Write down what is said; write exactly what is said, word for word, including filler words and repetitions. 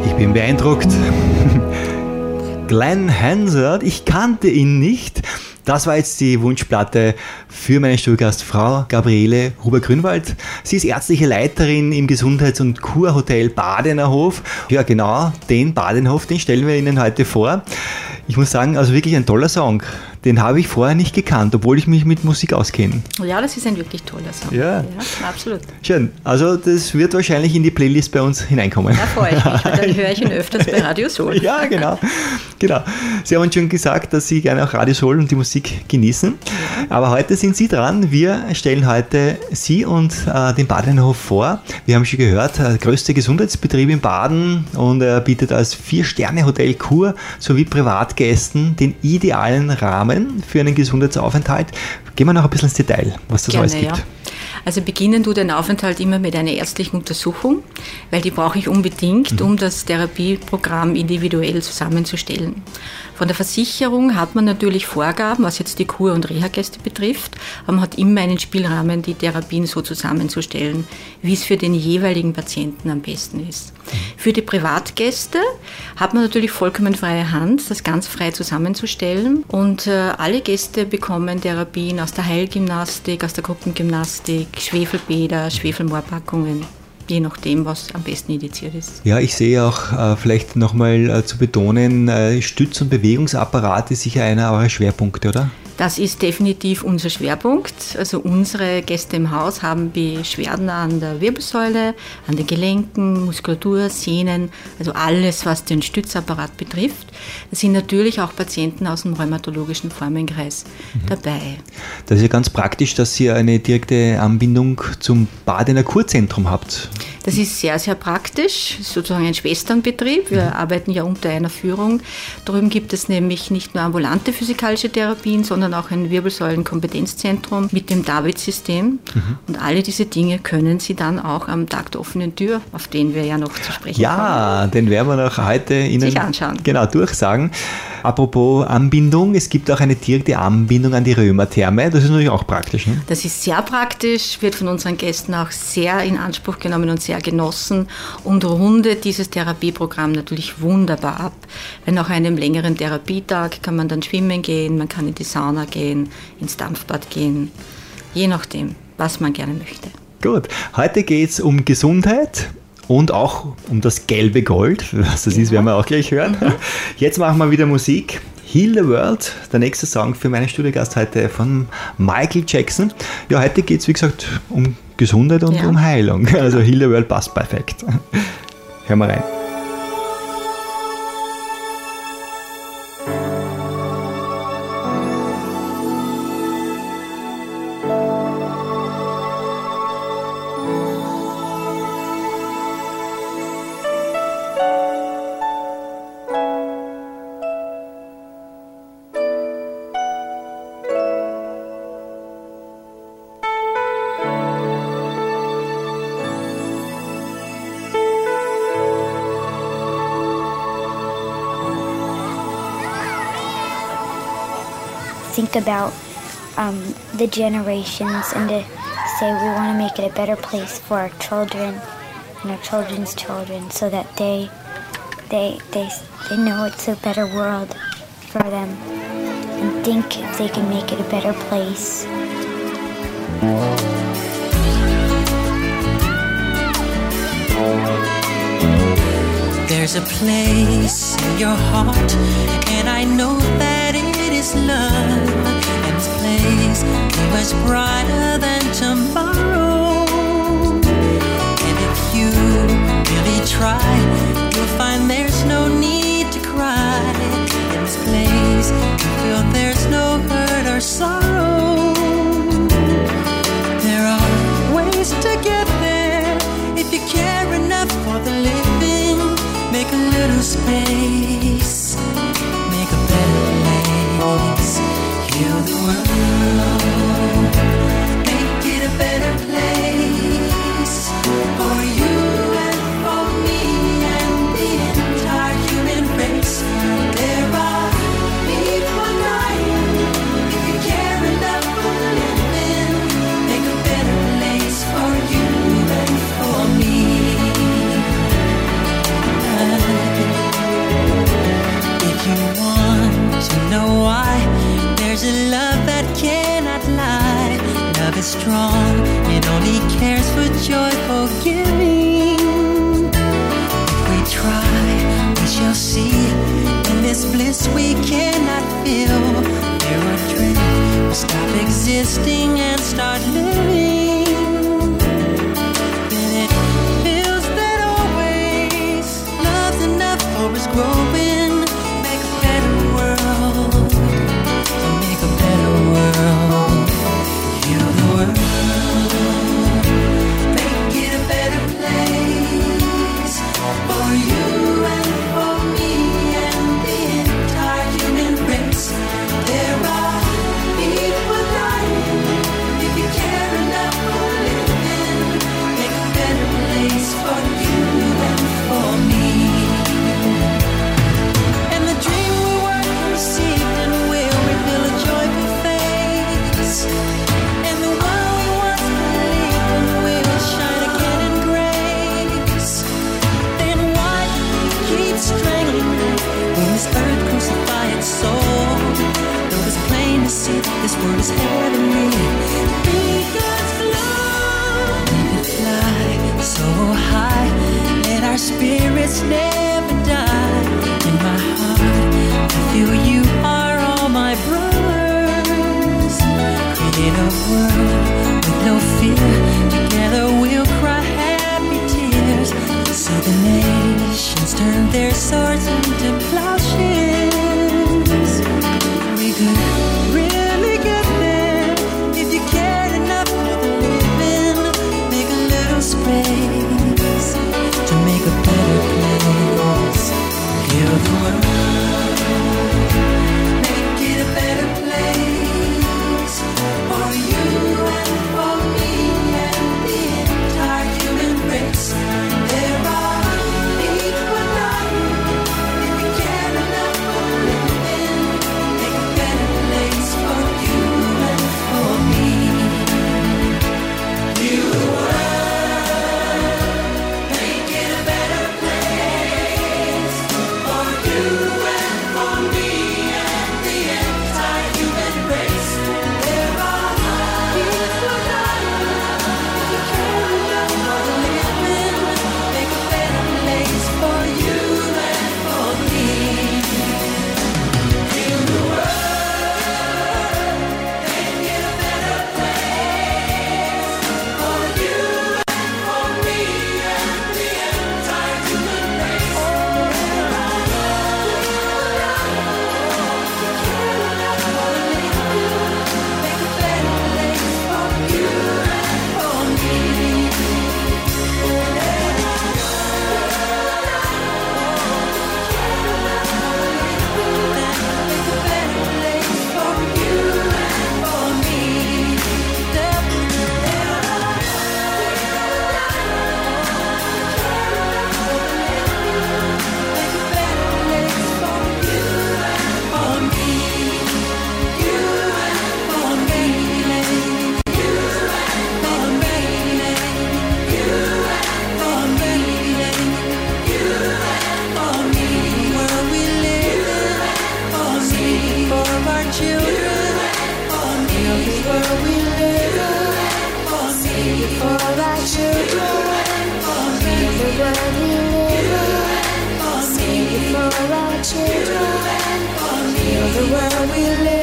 Ich bin beeindruckt. Glenn Hansard, ich kannte ihn nicht. Das war jetzt die Wunschplatte für meine Studiogastfrau Gabriele Huber-Grünwald. Sie ist ärztliche Leiterin im Gesundheits- und Kurhotel Badenerhof. Ja genau, den Badenerhof, den stellen wir Ihnen heute vor. Ich muss sagen, also wirklich ein toller Song. Den habe ich vorher nicht gekannt, obwohl ich mich mit Musik auskenne. Ja, das ist ein wirklich toller Song. Ja, ja absolut. Schön. Also das wird wahrscheinlich in die Playlist bei uns hineinkommen. Da freue ich mich, dann höre ich ihn öfters bei Radio Soul. Ja, genau. genau. Sie haben uns schon gesagt, dass Sie gerne auch Radio Soul und die Musik genießen. Ja. Aber heute sind Sie dran. Wir stellen heute Sie und äh, den Badenerhof vor. Wir haben schon gehört, der größte Gesundheitsbetrieb in Baden und er bietet als Vier-Sterne-Hotel Kur sowie Privatgästen den idealen Rahmen für einen Gesundheitsaufenthalt. Gehen wir noch ein bisschen ins Detail, was das Gerne, alles gibt. Ja. Also beginnen du den Aufenthalt immer mit einer ärztlichen Untersuchung, weil die brauche ich unbedingt, mhm. um das Therapieprogramm individuell zusammenzustellen. Von der Versicherung hat man natürlich Vorgaben, was jetzt die Kur- und Reha-Gäste betrifft, aber man hat immer einen Spielrahmen, die Therapien so zusammenzustellen, wie es für den jeweiligen Patienten am besten ist. Mhm. Für die Privatgäste hat man natürlich vollkommen freie Hand, das ganz frei zusammenzustellen und äh, alle Gäste bekommen Therapien aus der Heilgymnastik, aus der Gruppengymnastik, Schwefelbäder, Schwefelmoorpackungen. Je nachdem, was am besten indiziert ist. Ja, ich sehe auch äh, vielleicht nochmal äh, zu betonen, äh, Stütz- und Bewegungsapparat ist sicher einer eurer Schwerpunkte, oder? Das ist definitiv unser Schwerpunkt. Also unsere Gäste im Haus haben Beschwerden an der Wirbelsäule, an den Gelenken, Muskulatur, Sehnen, also alles, was den Stützapparat betrifft. Da sind natürlich auch Patienten aus dem rheumatologischen Formenkreis mhm. dabei. Das ist ja ganz praktisch, dass ihr eine direkte Anbindung zum Badener Kurzentrum habt. Das ist sehr, sehr praktisch, sozusagen ein Schwesternbetrieb. Wir mhm. arbeiten ja unter einer Führung. Drüben gibt es nämlich nicht nur ambulante physikalische Therapien, sondern auch ein Wirbelsäulenkompetenzzentrum mit dem David-System. Mhm. Und alle diese Dinge können Sie dann auch am Tag der offenen Tür, auf den wir ja noch zu sprechen ja, kommen. Ja, den werden wir noch heute Ihnen sich anschauen. Genau durchsagen. Apropos Anbindung, es gibt auch eine direkte Anbindung an die Römertherme. Das ist natürlich auch praktisch. Ne? Das ist sehr praktisch, wird von unseren Gästen auch sehr in Anspruch genommen und sehr genossen und rundet dieses Therapieprogramm natürlich wunderbar ab. Wenn nach einem längeren Therapietag kann man dann schwimmen gehen, man kann in die Sauna gehen, ins Dampfbad gehen, je nachdem, was man gerne möchte. Gut, heute geht es um Gesundheit. Und auch um das gelbe Gold, was das ja. ist, werden wir auch gleich hören. Mhm. Jetzt machen wir wieder Musik. Heal the World, der nächste Song für meinen Studiogast heute von Michael Jackson. Ja, heute geht es, wie gesagt, um Gesundheit und ja. um Heilung. Also Heal the World passt perfekt. Hören wir rein. Think about um, the generations and to say we want to make it a better place for our children and our children's children so that they they they they know it's a better world for them and think if they can make it a better place. There's a place in your heart and I know that it is love, and this place is much brighter than tomorrow. And if you really try, you'll find there's no need to cry. In this place, you feel there's no hurt or sorrow. There are ways to get there if you care enough for the living. Make a little space, make a better place. Heal the world, make it a better place for you and for me and the entire human race. There are people dying. If you care enough for living, make a better place for you and for me. a love that cannot lie. Love is strong, it only cares for joyful giving. If we try, we shall see. In this bliss we cannot feel. There our dreams will stop existing and start living. Then it feels that always love's enough for us growing. Make a better world, make a better world. Heal the world, make it a better place for you and for me and the entire human race. There are people dying. If you care enough for living, make a better place for you and for me. And the dream we work received and will reveal a joyful face. And the one we once believed in will shine again in grace. Then why keep strangling me when this earth crucify its soul? Though it's plain to see that this world is heavenly. Be God's love. We could fly so high, let our spirits never die. In my heart, I feel you are all my brothers. Create a world with no fear. Together we'll cry happy tears. See the nations turn their swords into plowshares. We could really get there if you cared enough for the living. Make a little space to make a better place. Heal the world, make it a better place for you and for me and the entire human race. There are people dying. If you care enough for living, make a better place for you and for me. Heal the world, make it a better place for you and for me and the entire human race. There are people dying. If you care enough for living, make a better place for you and for me. Heal the world, make it a better place for you and for me and the entire human race. There are people dying. If you care enough for living, make a better place for you and for me. For our children, for the world we live